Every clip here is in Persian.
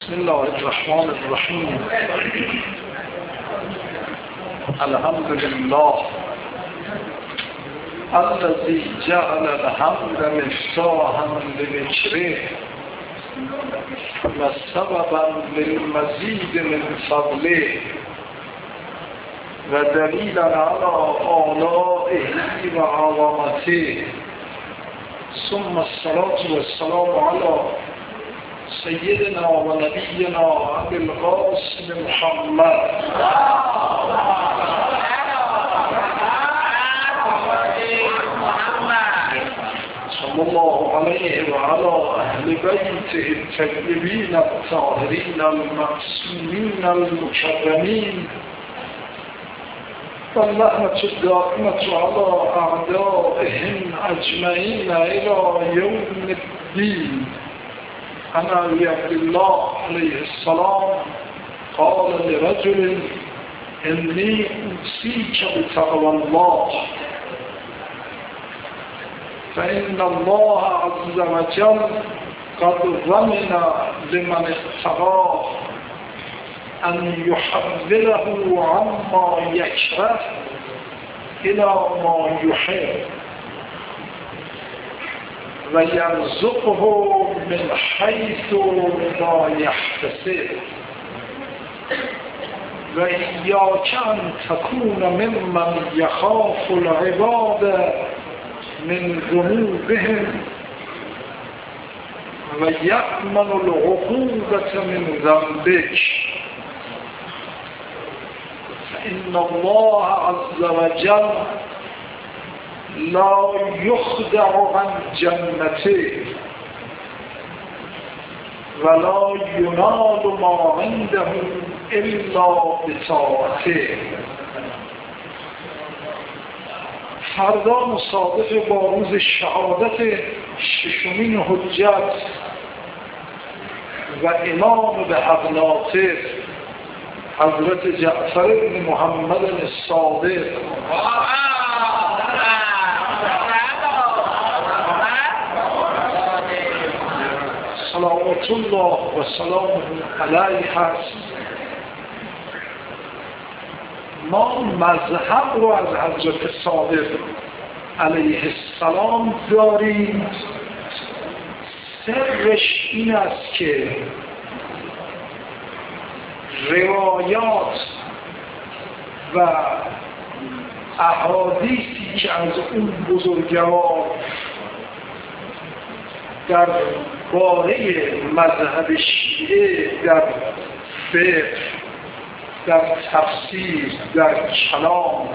بسم الله الرحمن الرحیم. الحمد لله الذي جعل الحمد مفتاحا لذكره وسببا للمزيد من فضله ودليلا على آلائه وعظمته، ثم الصلاة والسلام على سيدنا ونبينا أبي القاسم محمد صلى الله عليه وعلى أهل بيته الطيبين الطاهرين المعصومين المكرمين، واللعنة الدائمة على أعدائهم أجمعين إلى يوم الدين. عن أبي عبد الله عليه السلام قال لرجل إني أوصيك بتقوى الله، فإن الله عز وجل قد ضمن لمن اتقاه أن يحوله عما يكره إلى ما يحب ويرزقه من حيث لا يحتسب، وإياك أن تكون ممن يخاف العباد من ذنوبهم ويأمن العقوبة من ذنبك، فإن الله عز وجل لا يخدع عن جنته ولا ينال ما عنده إلا بطاعته. فردا مصادف با روز شهادت ششمین حجت و امام به حق ناطق حضرت جعفر بن محمد الصادق صلوات الله و سلامه علیه هست. ما مذهب رو از حضرت صادق علیه السلام داریم. سرش این است که روایات و احادیثی که از اون بزرگوار در باره مذهب شیعه در فقه، در تفسیر، در کلام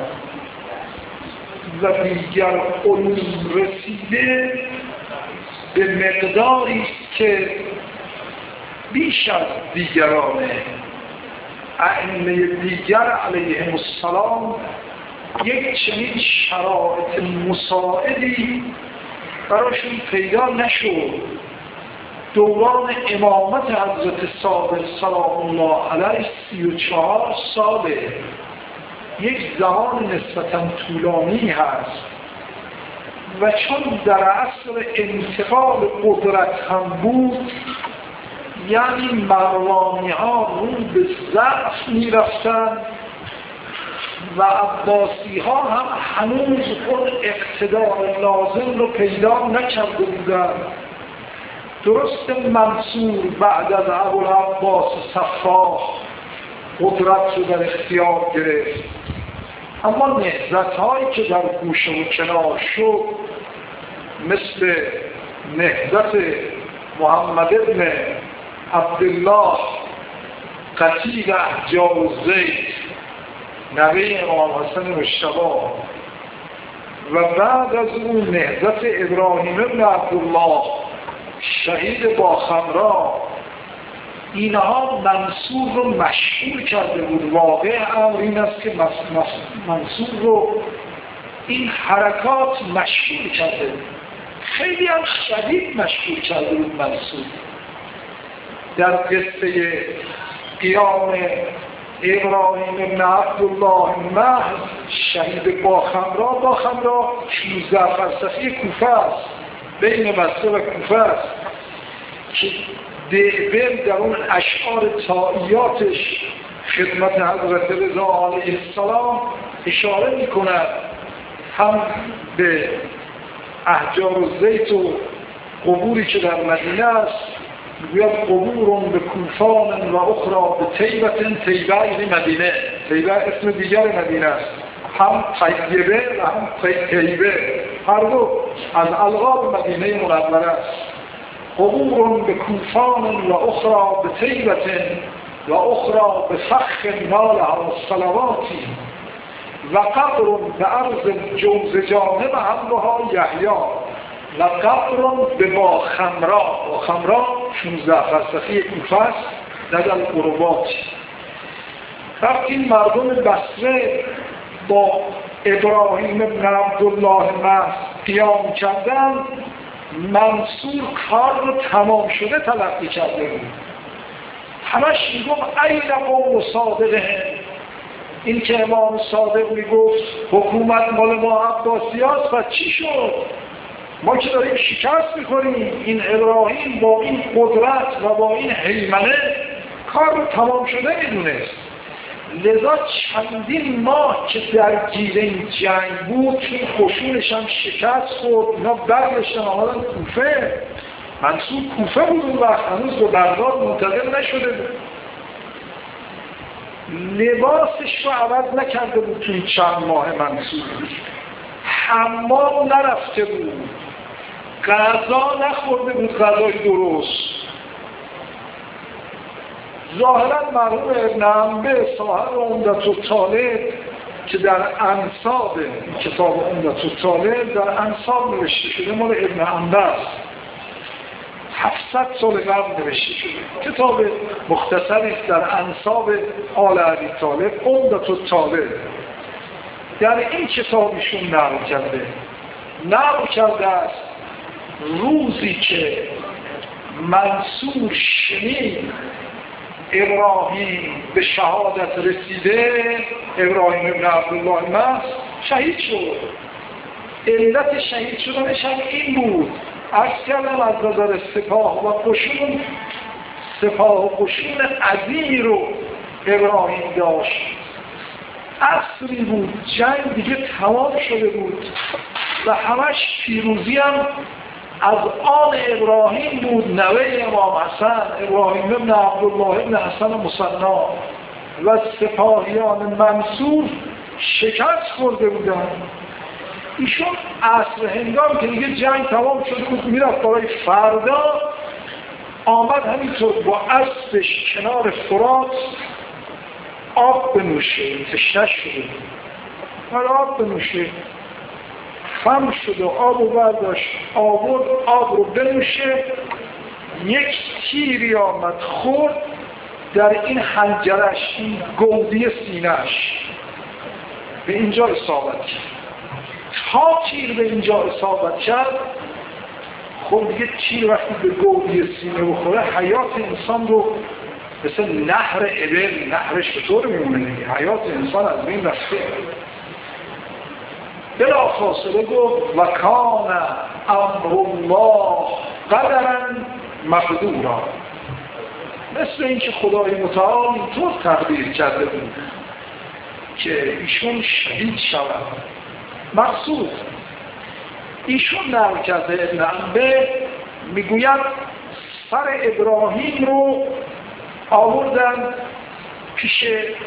و دیگر علوم رسیده به مقداری است که بیش از دیگران ائمه دیگر علیهم السلام یک چنین شرایط مساعدی براشون پیدا نشد. دوران امامت حضرت صادق سلام الله علیه 34 ساله، یک زمان نسبتاً طولانی هست و چون در عصر انتقال قدرت هم بود، یعنی مروانی ها رو به ضعف می رفتن و عباسی ها هم هنوز خود اقتدار لازم رو پیدا نکرده بودن. درست منصور بعد از ابوالعباس صفاح قدرت رو در اختیار گرفت، اما نهضت هایی که در گوشه و کنار شد مثل نهضت محمد ابن عبدالله قتیل احجار الزید نوه امام حسن مجتبی و بعد از اون نهضت ابراهیم ابن عبدالله شهید با خمرا، اینها منصور رو مشهور کرده بود. واقع امر این است که منصور رو این حرکات مشهور کرده بود، خیلی هم شدید مشهور کرده بود منصور. در قصه قیام ابراهیم ابن عبدالله محض شهید با خمرا 16 فرسخی کوفه است، بین بصره و کوفه است که دعبل در اون اشعار طائیاتش خدمت حضرت رضا علیه السلام اشاره می کند هم به احجار و زیت و قبوری که در مدینه است، میگوید قبورون به کوفان و اخرى به طیبه، طیبه یعنی مدینه، طیبه اسم دیگر مدینه است، هم طیبه و هم طیبه، هر دو از القاب مدینه منوره است. قبورون به کوفان و اخرى به طیبه و اخرى به فخ نالها الصلواتی و قبر به عرض جوز جانب همرها یحیی و قبر به با خمرا 16 فرسخی کوفه است در القرباتی. وقتی مردم بصره با ابراهیم بن عبدالله محض قیام کردن، منصور کار رو تمام شده تلقی کرده بود. همش میگفت این قوم صادقه. این که امام صادق میگفت حکومت مال ما عباسی هست و چی شد؟ ما که داریم شکست میکنیم. این ابراهیم با این قدرت و با این هیمنه کار رو تمام شده میدونست. لذا چندین ماه که در گیر این جنگ بود، چون خشونش هم شکست خورد، اینا برگشتن آمدن کوفه. منصور کوفه بود اون وقت، هنوز به بغداد منتقل نشده بود. لباسش رو عوض نکرده بود توی چند ماه منصور. حمام نرفته بود، غذا نخورده بود، غذای درست. ظاهرا مرحوم ابن عنبه صاحب عمدة الطالب که در انساب، کتاب عمدة الطالب در انساب نوشته شده، مال ابن عنبه است، 700 سال قبل نوشته شده، کتاب مختصری در انساب آل ابی طالب، عمدة الطالب. در این کتابشون نقل کرده است روزی که منصور شنید ابراهیم به شهادت رسیده، ابراهیم ابن عبدالله محض شهید شد. علت شهید شدنش هم این بود، عرض کردم از نظر سپاه و قشون، سپاه و قشون عظیمی رو ابراهیم داشت. عصری بود، جنگ دیگه تمام شده بود و همش پیروزی هم از آن ابراهیم بود، نوه امام حسن، ابراهیم ابن عبدالله ابن حسن مصنا، و سپاهیان منصور شکست خورده بودن. ایشون عصر هنگام که دیگه جنگ تمام شده بود میرفت برای فردا، آمد همینطور با اسبش کنار فرات آب بنوشه، تشنه شده بود، آب بنوشه، خم شد و آب رو برداشت، آورد آب رو بنوشه، یک تیری آمد خورد در این حنجرش، این گودی سینه‌اش، به اینجا اصابت کرد. تا تیر به اینجا اصابت کرد، خب دیگه تیر وقتی به گودی سینه بخوره حیات انسان رو مثل نهر ابل، نهرش به طور میمونه، حیات انسان از بین رفته. بلا فاصله گفت و کان امر الله قدرا مقدورا، مثل اینکه خدای متعال اینطور تقدیر کرده بود که ایشون شهید شود. مقصود ایشون نقل کرده ابن عنبه میگوید سر ابراهیم رو آوردن پیش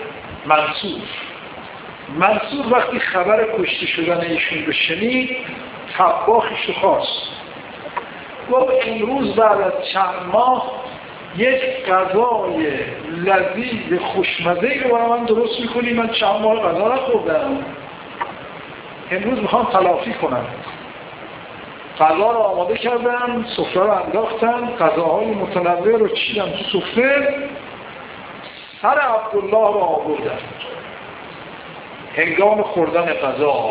منصور وقتی خبر کشته شدن ایشون رو شنید، طباخش رو خواست، گفت امروز بعد از چند ماه یک غذای لذیذ خوشمزه رو برای من درست میکنی، من چند ماه غذا نخوردم، امروز میخوام تلافی کنم. غذا رو آماده کردم، سفره رو انداختم، غذاهای متنوع رو چیدم تو سفره، سر عبدالله رو آوردم. هنگام خوردن غذا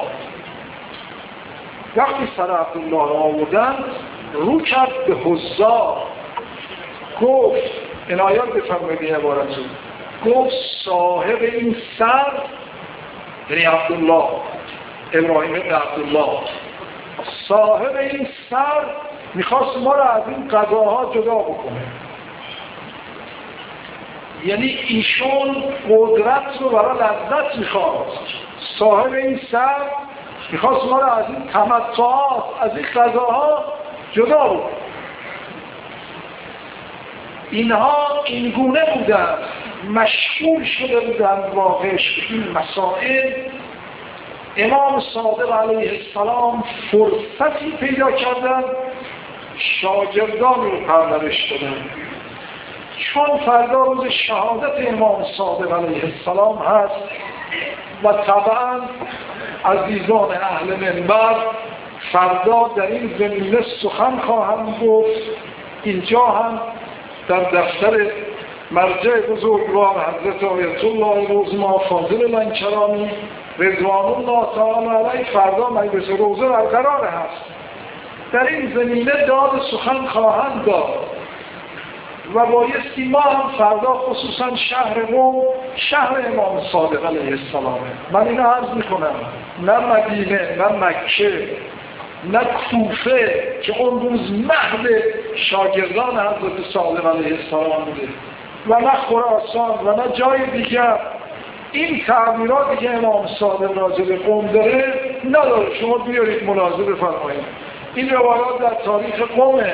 وقتی سر عبدالله رو آوردن، رو کرد به حضار، گفت عنایت بفرمایید این عبارت رو، گفت صاحب این سر، یعنی عبدالله، ابراهیم ابن عبدالله، صاحب این سر میخواست ما رو از این غذاها جدا بکنه. یعنی ایشون قدرت رو برای لذت میخواد. صاحب این سر میخواست ما رو از این تمتعات، از این غذاها جدا بود. اینها این گونه بودن، مشغول شده بودن واقعش به این مسائل. امام صادق علیه السلام فرصتی پیدا کردن، شاگردان رو پرورش دادن. چون فردا روز شهادت امام صادق علیه السلام هست و طبعا عزیزان اهل منبر فردا در این زمینه سخن خواهند گفت. اینجا هم در دفتر مرجع بزرگوار حضرت آیت الله روزما فاضل لنکرانی رضوان الله تعالی علیه فردا مجلس روزه برقرار هست. در این زمینه داد سخن خواهند داد و بایستی ما هم فردا خصوصا شهر قم شهر امام صادق علیه السلامه. من اینو عرض میکنم، نه مدینه، نه مکه، نه کوفه که اون روز مهد شاگردان حضرت صادق علیه السلام بوده، و نه خراسان و نه جای دیگر. این تعبیراتی که امام صادق راجع به قم داره نداره. شما بیارید ملاحظه بفرمایید. این روایات در تاریخ قمه.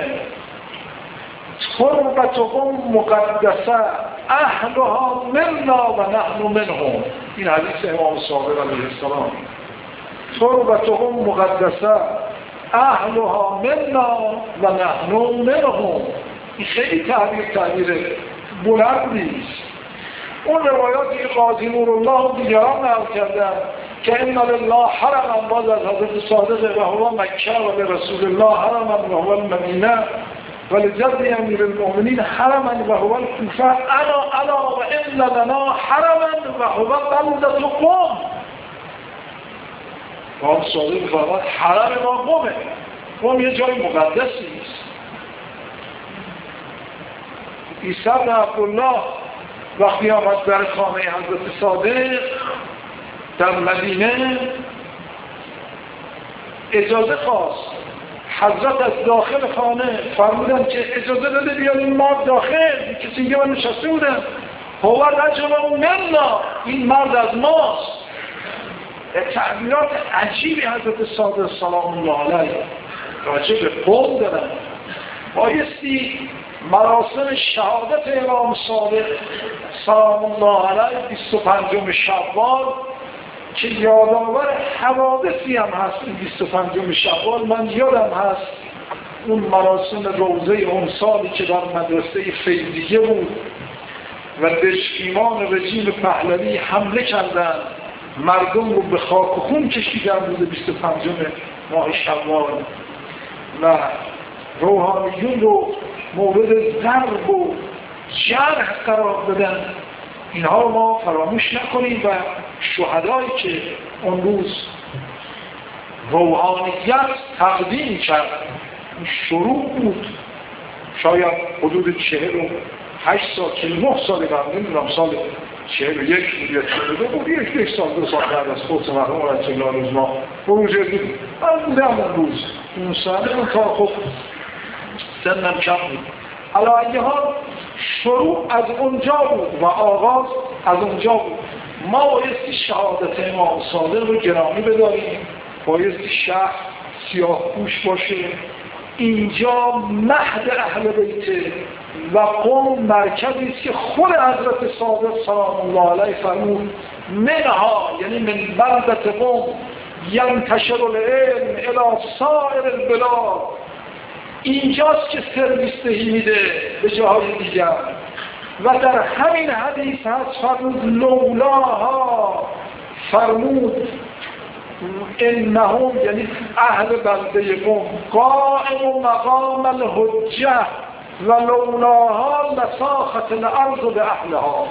تربت قم مقدسه اهلها منا و نحن منهم. این حدیث امام صادق علیه السلام. تربت قم مقدسه اهلها منا و نحن منهم. این خیلی تعبیر بلندیست. اون روایاتی که قاضی نورالله و دیگران نقل کردن که ان لله حرما، باز از حضرت صادق و هو مکه و لرسول الله حرما و هو المدینه و لجد امیر المؤمنین حرما و هو الکوفه الا و ان لنا حرما و هو بلدة قم. قاضی صادق فرمود حرم ما قمه. قم یه جای مقدسی است. عیسی بن عبدالله وقتی آمد در خانه حضرت صادق در مدینه اجازه خواست. حضرت از داخل خانه فرمودن که اجازه داده بیاریم ما داخل. کسی اینگه من نشسته بودن. هو رجل منا، این مرد از ماست. تعبیرات عجیبی حضرت صادق سلام الله علیه راجع به قوم دارن. بایستی مراسم شهادت امام صادق سلام الله علیه 25 شوال که یادآور حوادثی هم هست. این 25 شوال من یادم هست اون مراسم روزه اون سالی که در مدرسه فیضیه بود و دشمنان رژیم پهلوی حمله کردن، مردم رو به خاک و خون کشیدن بوده 25 ماه شوال و روحانیون رو مورد ضرب و جرح قرار دادن. اینها رو ما فراموش نکنیم و شهدایی که اون روز روحانیت تقدیم کرد شروع بود. شاید حدود 48 سال 49 سال قبل، نمیدونم سال 41 بود یا 42 بود، یک سال 2 سال بعد از خود مرحوم آیت الله روزما بروز بود. من بودم اون روز اون ساله اون تا خب سنم کم بود. علی حال شروع از اونجا بود و آغاز از اونجا بود. ما بایستی شهادت امام صادق رو گرامی بداریم. بایستی شهر سیاه پوش باشه. اینجا مهد اهل بیته و قم مرکزی است که خود حضرت صادق سلام الله علیه فرمود منها، یعنی من بلدة قم ینتشر العلم الی سائر البلاد. اینجاست که سرویس دهی میده به جاهای دیگر. و در همین حدیث هست فرمود لولاها، فرمود انهم یعنی اهل بلده قم قائم مقام الحجه و لولاها لساخت الارض به اهلها.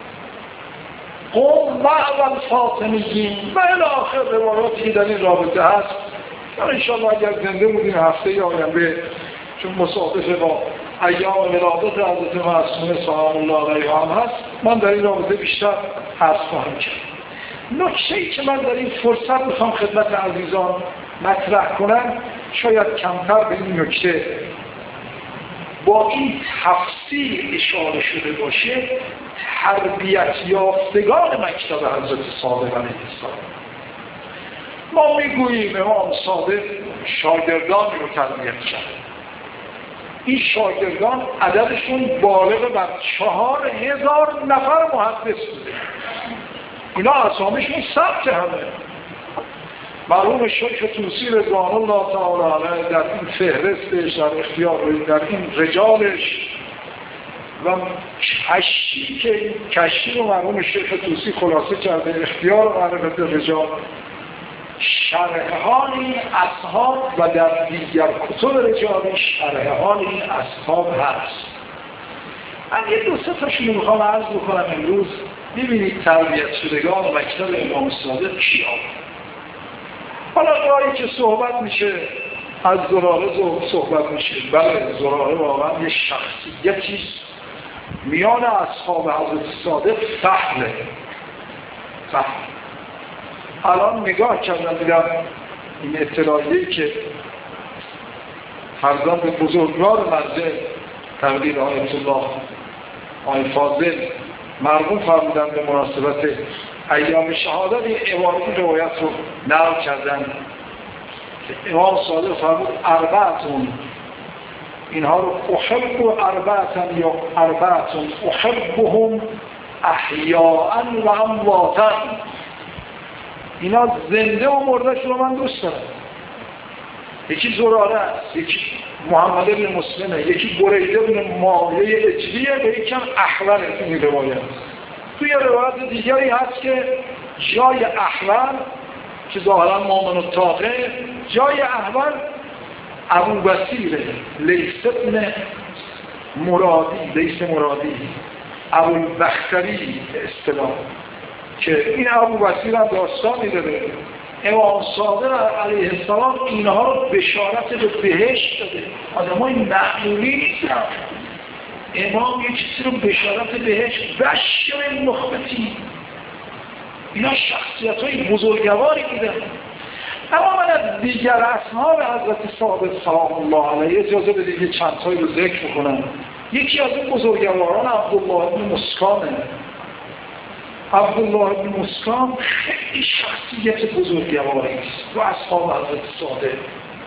قم معول فاطمیین و الاخر روایاتی در این رابطه هست. انشاءالله اگر زنده بودیم هفته آینده، چون مصادفه با ایام ولادت حضرت معصومه سلام الله علیه هم هست، من در این رابطه بیشتر عرض خواهم کرد. نکته‌ای که من در این فرصت میخوام خدمت عزیزان مطرح کنم، شاید کمتر به این نکته با این تفصیل اشاره شده باشه تربیت یافتگان مکتب حضرت صادق علیه السلام. ما میگوییم امام صادق شاگردانی رو تربیت کرد. این شاگردان عددشون بالغ بر 4000 نفر محدث بوده. اینا اسامیشون ثبت همه. مرحوم شیخ طوسی رضوان الله تعالی علیه در این فهرستش، در اختیار در این رجالش و کشی رو مرحوم شیخ طوسی خلاصه کرده، اختیار معرفت رجال، شرحان این اصحاب و در دیگر کتب رجالی شرحان این اصحاب هست. من یه دو سه تاشون رو میخوام عرض بکنم امروز. ببینید تربیت شدگان مکتب امام صادق کیا. حالا جایی که صحبت میشه از زراره صحبت میشه. بله زراره واقعا یه شخصیتیست میان اصحاب حضرت صادق فهمه. الان نگاه کردم دیدم این اطلاعیه‌ای که فرزند بزرگوار مرجع تقدیر آیت الله آی فاضل مرحوم فرمودن به مناسبت ایام شهادت این عبارتی روایت رو نقل کردن که امام صادق فرمود اربعتون، اینها رو احب اربعتن یا اربعتون احبهم احیاء و امواتا، اینا زنده و مرده‌شون رو من دوست دارم. یکی زراره است، یکی محمد بن مسلمه، یکی برید بن معاویه اجلیه و یکی هم احوله. تو این روایت توی روایت دیگری هست که جای احول که ظاهرا مؤمن الطاقه، جای احول ابو بصیره لیث بن مرادی ابو البختری اصطلاح، که این ابو بصیر هم داستانی داره. امام صادق علیه السلام اینها رو بشارت به بهشت داده. آدمای معمولی نیستن. امام یه چیزی رو بشارت بهشت بشر المخبتین. اینا شخصیت‌های بزرگواری بودن. اما من از دیگر اصحاب حضرت صادق سلام الله علیه اجازه بدید یه چند تایی رو ذکر کنم. یکی از این بزرگواران عبدالله بن مسکانه. عبدالله بن مسکان خیلی شخصیت بزرگواری است و اصحاب حضرت صادق.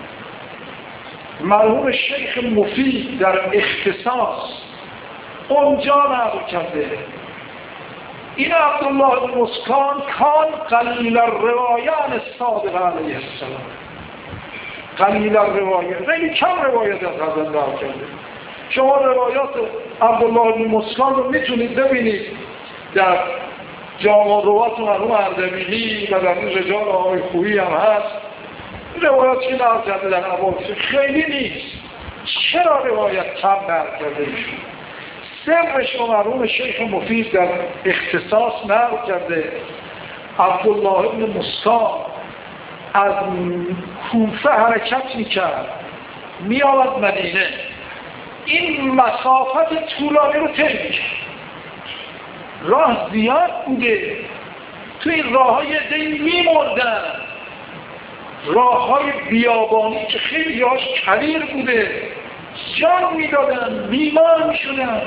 مرحوم شیخ مفید در اختصاص اونجا نقل کرده این عبدالله بن مسکان کان قلیل الروایان صادق علیه السلام. قلیل الروایان خیلی کم روایت از حضرت نقل کرده. شما روایات عبدالله بن مسکان رو میتونید ببینید در جامع روات مرحوم اردبیلی و در این رجال آقای خویی هم هست. روایات که نقل کرده در عباسی خیلی نیست. چرا روایت کم نقل کرده ایشون؟ سرش رو مرحوم شیخ مفید در اختصاص نقل کرده. عبدالله بن مسکان از کوفه حرکت میکرد میآمد مدینه. این مسافت طولانی رو طی میکرد. راه زیاد بوده. توی این راه های عده‌ای میمردن. راه های بیابانی که خیلی هاش کبیر بوده جان میدادن، بیمار میشدن.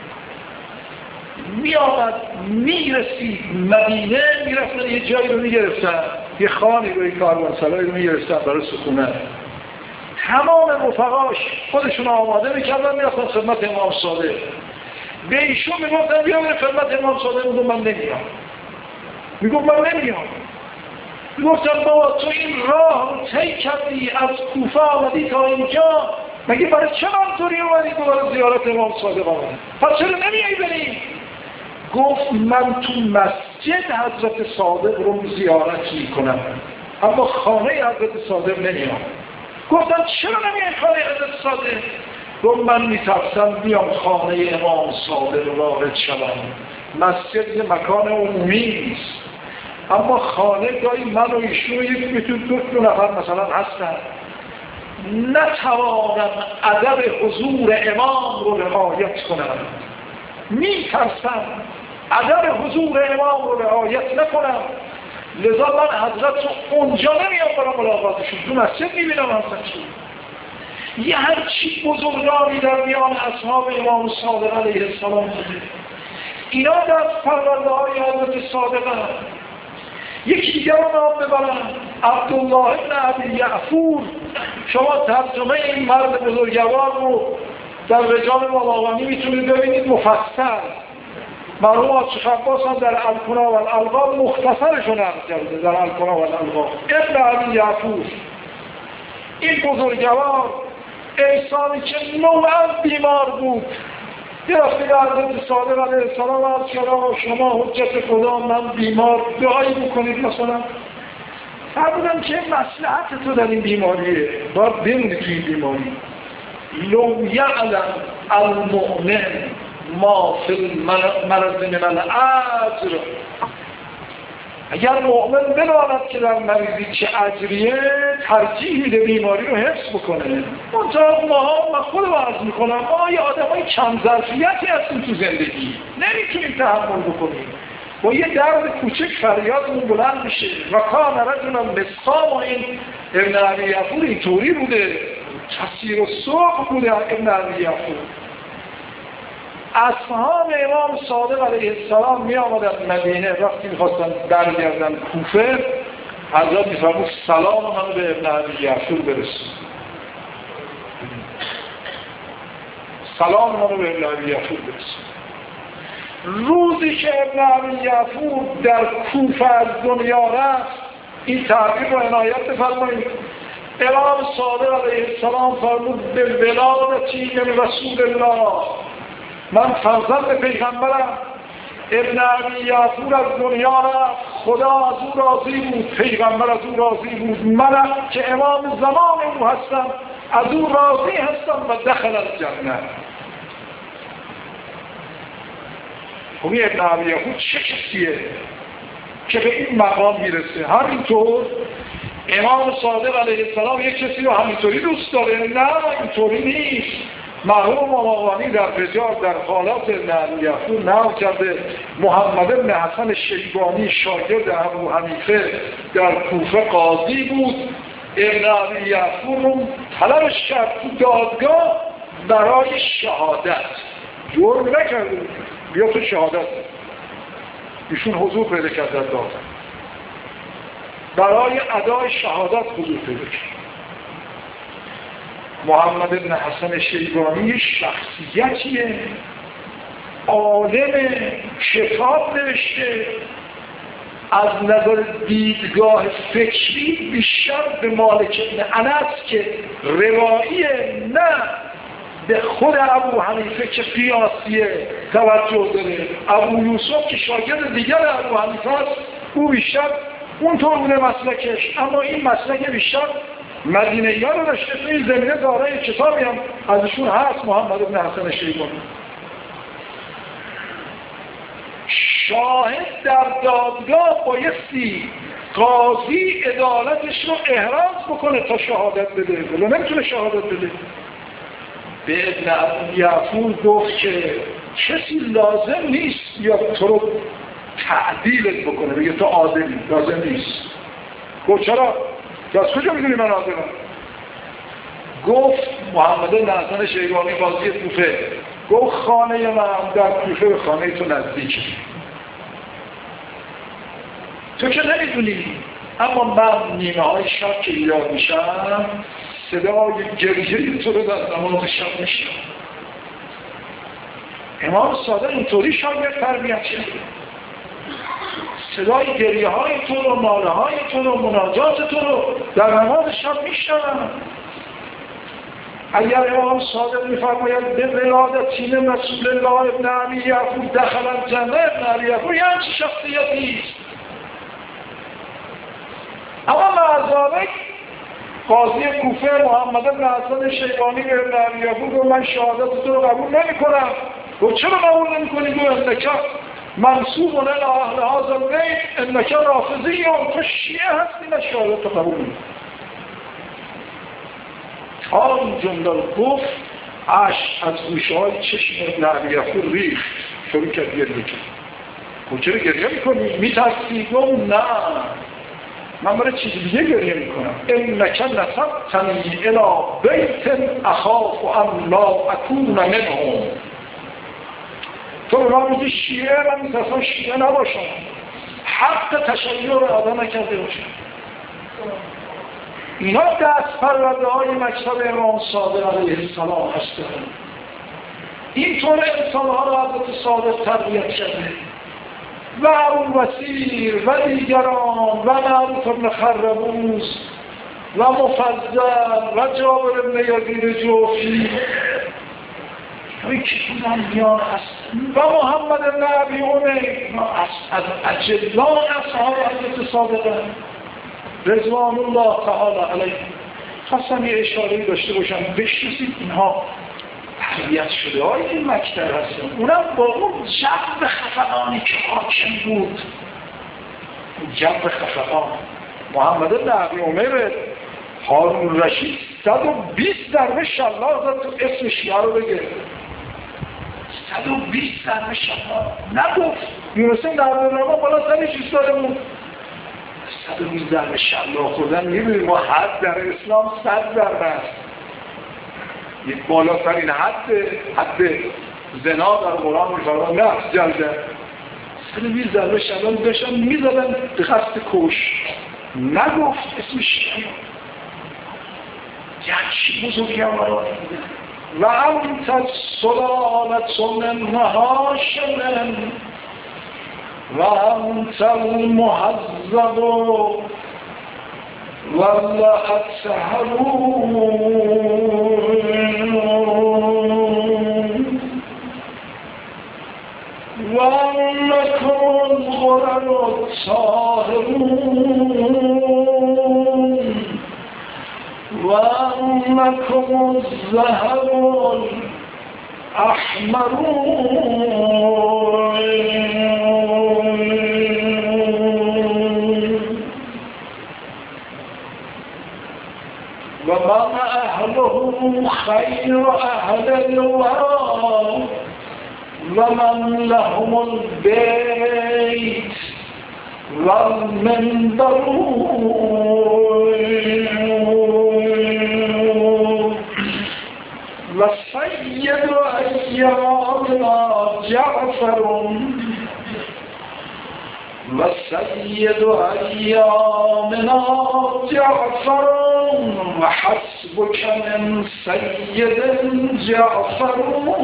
میآمد میرسید مدینه، میرفتن یه جایی رو میگرفتن، یه خانی رو، یه کاروانسرایی رو میگرفتن برای سکونت. تمام رفقاش خودشون آماده میکردن میرفتن خدمت امام صادق. به ایشون میگفتن بیا بره خدمت امام صادق. میگفت من نمیام. میگفتن بابا تو این راه رو طی کردی از کوفه آمدی تا اینجا، مگه برای چه منطوری اومدی دوباره زیارت امام صادق آمدی؟ پس چرا نمیایی بریم؟ گفت من تو مسجد حضرت صادق رو زیارت میکنم اما خانه حضرت صادق نمیام. گفتن چرا نمیای خانه حضرت صادق؟ گفت من میترسم بیام خانه امام صادق وارد شدم. مسجد یه مکان عمومی نیست، اما خانه گاهی من و ایشون یک میتون دو نفر مثلا هستن، نتوانم ادب حضور امام رو رعایت کنم. میترسم ادب حضور امام رو رعایت نکنم، لذا من حضرت رو اونجا نمیام برای ملاقاتشون، تو مسجد میبینم حضرت رو. یه همچی بزرگانی در میان اصحاب امام صادق علیه السلام بوده. اینا در فرورده های حضرت صادق هم. یکی دیگر رو نام ببرن، عبدالله ابن ابی یعفور. شما ترجمه این مرد بزرگوار رو در رجال بلاغانی میتونید ببینید مفصل. مرحوم آقای عباس هم در الکنا و الالقاب مختصرشو نقل کرده، در الکنا و الالقاب. ابن ابی یعفور این بزرگوار انسانی که نوعا بیمار بود، یه وقتی به حضرت صادق علیه السلام عرض کرد آقا شما حجت خدا، من بیمار، دعایی بکنید مثلا. فرمودم که مصلحت تو در این بیماریه، باید بمونی توی این بیماری. لو یعلم المؤمن ما فی المرض من الاجر، اگر مؤمن بداند که در مریضی چه اجریه، ترجیح به بیماری رو حفظ بکنه. منطقه من خودم عرض میکنم، ما یه آدم های کم ظرفیتی هستیم تو زندگی، نمیتونیم تحمل بکنیم. با یه درد کوچک فریادمون بلند میشه. و کان رجلا مسقام، این ابن ابی یعفور اینطوری بوده، کثیر السوق بوده ابن ابی یعفور. اصحاب امام صادق علیه السلام می آمدن مدینه، وقتی میخواستن برگردن کوفه، حضرت میفرمود سلام منو به ابن ابی یعفور برسون. سلام منو به ابن ابی یعفور برسون. روزی که ابن ابی یعفور در کوفه از دنیا رفت، این تعبیر رو عنایت بفرمایید. امام صادق علیه السلام فرمود به ولادتی من رسول الله، من فرزند پیغمبرم. ابن ابی یعفور از دنیا رفت، خدا از او راضی بود، پیغمبر از او راضی بود، من که امام زمان او هستم از او راضی هستم و دخل الجنه. خب این ابن ابی یعفور چه کسیه که به این مقام میرسه؟ همینطور امام صادق علیه السلام یک کسی رو همینطوری دوست داره؟ نه، اینطوری نیست. مرحوم ملاغانی در رجال در حالات ابن ابی یعفور نقل کرده، محمد بن حسن شیبانی شاگرد ابو حنیفه در کوفه قاضی بود. ابن ابی یعفور رو طلبش کرد تو دادگاه برای شهادت، جرم نکرده، بیا تو شهادت. ایشون حضور پیدا کرد در دادگاه، برای ادای شهادت حضور پیدا کرد. محمد بن حسن شیبانی شخصیتیه، عالم، کتاب نوشته، از نظر دیدگاه فکری بیشتر به مالک بن انس که رواییه، نه به خود ابو حنیفه که قیاسیه توجه داره. ابو یوسف که شاگرد دیگر ابو حنیفه است، او بیشتر اونطور بوده مسلکش، اما این مسلک بیشتر مدینه ها رو داشته. تو این زمینه دارای کتابی هم ازشون هست، محمد بن حسن شیبانی. شاهد در دادگاه بایستی قاضی عدالتش رو احراز بکنه تا شهادت بده، ولی نمیتونه شهادت بده. به ابن ابی یعفور گفت که کسی لازم نیست یا تو رو تعدیلت بکنه، بگه تو عادلی، لازم نیست. گفت چرا؟ از کجا میدونی من عادلم؟ گفت محمد بن حسن شیبانی قاضی کوفه، گفت خانه من در کوفه به خانه تو نزدیکه، تو که نمیدونی، اما من نیمه های شب که ایراد میشم صدای گریه تو رو در نماز شب میشم. امام صادق اینطوری شاگرد تربیت شده، صدای گریه های تو رو، ناله های تو رو، مناجات تو رو در نماز شب میشنم. اگر امام صادق میفرماید به ولادتی من رسول الله ابن ابی یعفور دخل الجنه، ابن ابی یعفور یعنی چه شخصیتی است؟ اما معذالک قاضی کوفه محمد بن حسن شیبانی به ابن ابی یعفور گفت من شهادت تو رو قبول نمی کنم. گفت چرا قبول نمی کنی؟ گفت انکه منصوب الی اهل هذا البیت، انکه رافضی، تو شیعه هستی، نه شهادت تو قبول نمی. تا این جمله گفت اشک از گوشه‌های چشم ابن ابی یعفور ریخت، شروع کرد گریه کرد. گفت چرا گریه میکنی؟ میترسی؟ گفت نه، من برای چیز دیگه گریه میکنم. انک نسبتنی الی بیت اخاف ان لا اکون منهم. تو به من میگی شیعه، من میترسم شیعه نباشم، حق تشیع رو ادا نکرده باشم. اینا دست پرورده های مکتب امام صادق علیه السلام هستند. اینطور انسان ها را حضرت صادق تربیت کرده و ابو وسیر و دیگران و معروف ابن خربوس و مفضل و جابر ابن یزید جوفی این کتون انبیان هست و محمد ابن ابی عمیر از اجلان اصحاب حضرت صادق رضوان الله تعالی علیه. خواستم یه اشاره‌ای داشته باشم بشناسید اینها تربیت شده های این مکتب هستن، اونم با اون جو خفقانی که حاکم بود. جو خفقان محمد ابن ابی عمیر هارون رشید 120 ضربه شلاق زد تو اسم شیعه رو بگه. 120 ضربه شلاق نگفت، یونسیم در برنامه بالا سرش ایستاده بود. 120 ضربه شلاق خوردن میبینید ما حد در اسلام 100 ضربه است. یک بالاترین حد زنا در قرآن میفرمان نفس جلده. 120 ضربه شلاق داشتن میزدن به قصد کش، نگفت اسمش یکی بزرگی هم برای و انت سلالت من هاشم و انت المحذب والله اتسهرون و انکم الغرر الطاهرون و انکم الذهب الاحمرون و من اهله خیر اهل الورى و من لهم البیت و المنبر و سید ایامنا جعفر و سید ایامنا جعفر و حسبک من سید جعفر.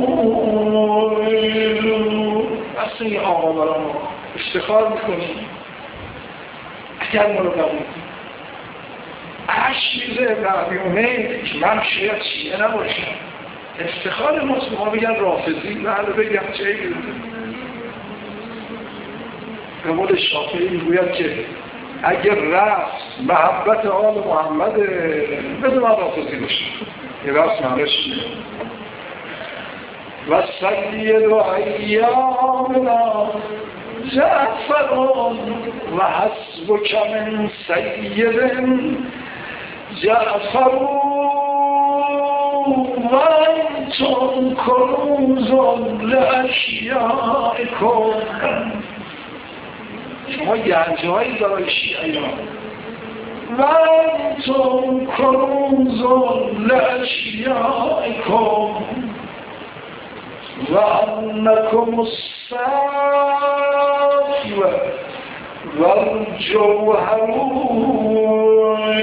اصلا این آقا برای ما افتخار میکنیم اگر ما رو قبول کنیم. عشق ابن عمیر که من شاید شیعه نباشم، افتخار ماست. ما بگن رافضی و حالا بگم چه بیرده. به قول شافعی میگوید که اگر رفت محبت آل محمد بده من رافضی باشم. یه رفت معنیش و سید و ایامنا جعفر و حسبک من سید جعفر و انتم کنوز لاشیائکم. شما گنجهایی برای شیعیان و انتم کنوز لاشیائکم و انکم الصف و الجوهرون.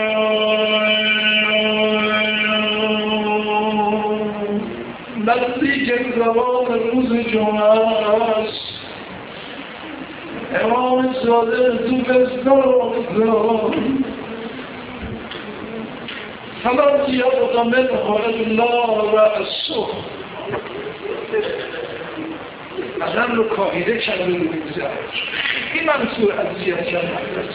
نزدیک زمان روز جمعه است. امام صادق تو بستر افتاد فلان یبق منه الا رأسه. بدن رو کاهیده کرده رو میگذاره. این منصور اذیت کرده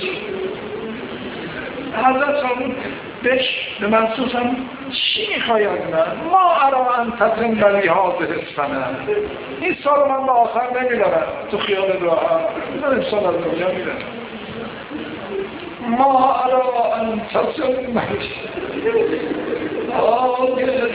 حضرت فرمود به منصور هم چی میخوای از من؟ ما ارا انتظم بلی حاضر اسفنه. این سال من به آخر نمیدارم تو خیال راحت این سال از دنیا میدارم. ما ارا انتظم بلی حاضر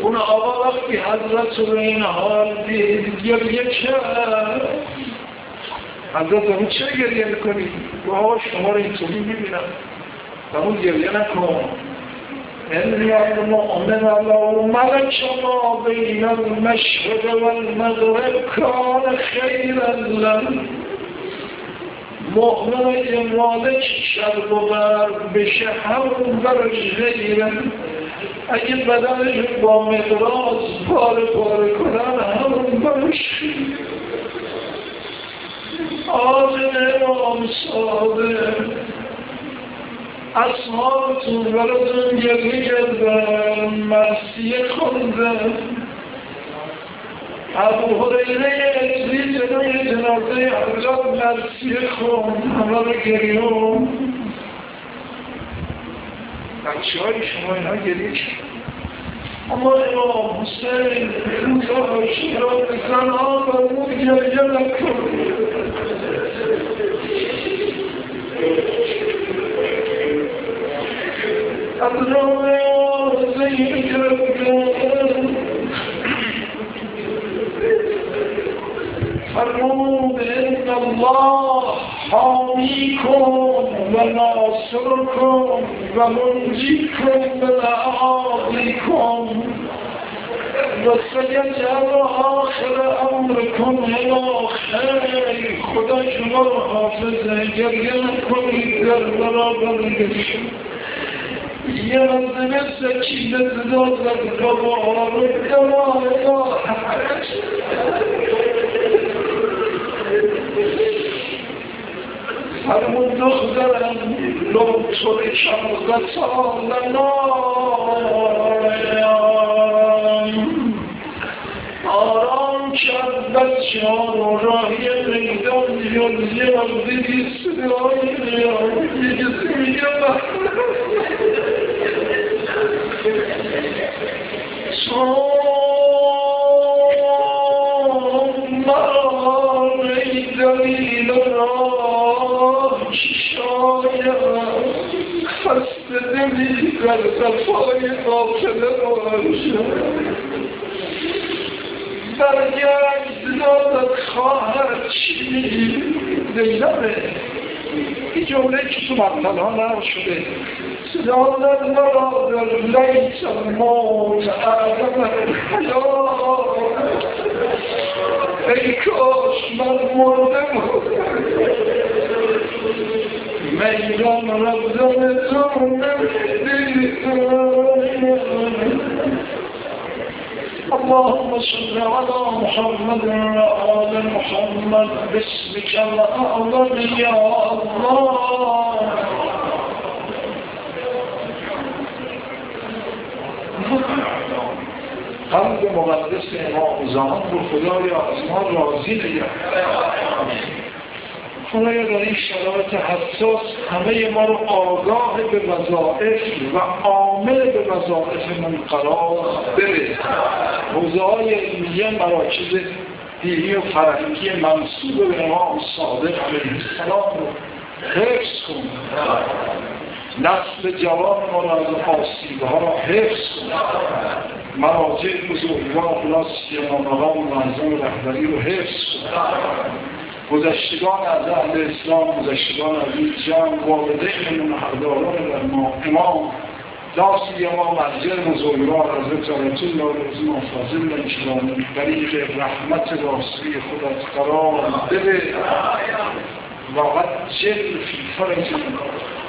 اون آقا وقتی حضرت رو این حال دید گریه کرد. حضرت رو چه گریه میکنی؟ آقا شما رو اینطوری میبینم و اون گریه نکن. إن المؤمن لو ملك ما بين المشرق والمغرب كان خيرا له. مؤمن که مالک شرق و غرب بشه همون برش خیره. اگه بدنش با مقراض پاره پاره کنن همون برش خیره. آدم امام صادق اصحابتون براتون گریه کردن، مرثیه خوندن. ابو هریره ازلی جلوی جنازه حضرت مرثیه خوند، همه رو گریون. بچه های شما اینا گریه کرد. اما امام حسین روزهاشی را بزن آبمون گریه نکن. فرمود ان الله حامیکم و ناصرکم و منجیکم من اعادیکم و سیجعل آخر امرکم الی خیر. خدا شما رو حافظه، گریه نکنید در برابر گریه. یه منزمه سکینه زداد و گوار و دوائه فرمون دخترم لطور شمقتا آرام کرد بچه ها رو راهی میدان زیاد دیدی صدای یه کسی میگه مرا دلیل را شاید خسته دلی در دفای قافله باشد. برگشت دادت خواهد چی دیلمه. این جمله که تو مقتل ها نقل شده. سیادت مرا در لیس الموت آدم الحیات. ای کاش من مرده بود میدان رفتن تو نمیدیدم. اللهم صل على محمد وآل محمد باسمك الأعظم يا الله. قلب مقدس امام زمان رو خدایا از ما راضی نگه. خدایا در این شرایط حساس همه ما رو آگاه به وظایف و عامل به وظایفمون قرار بده. حوزه‌های علمیه مراکز دینی و فرهنگی منسوب به امام صادق علیه السلام رو حفظ کن. نسل جوان ما را از آسیب‌ها حفظ کن. مراجع بزرگوار خلاصی مقام معظم رهبری رو حفظ کن. گذشتگان از اهل اسلام، گذشتگان از این جمع، والدینمون حقداران در ما، امام لاسی ما مرجع بزرگوار حضرت آیت الله رضی فاضل انشلانی طریق رحمت راسی خودت قرار بده. واقعا جل فی فرج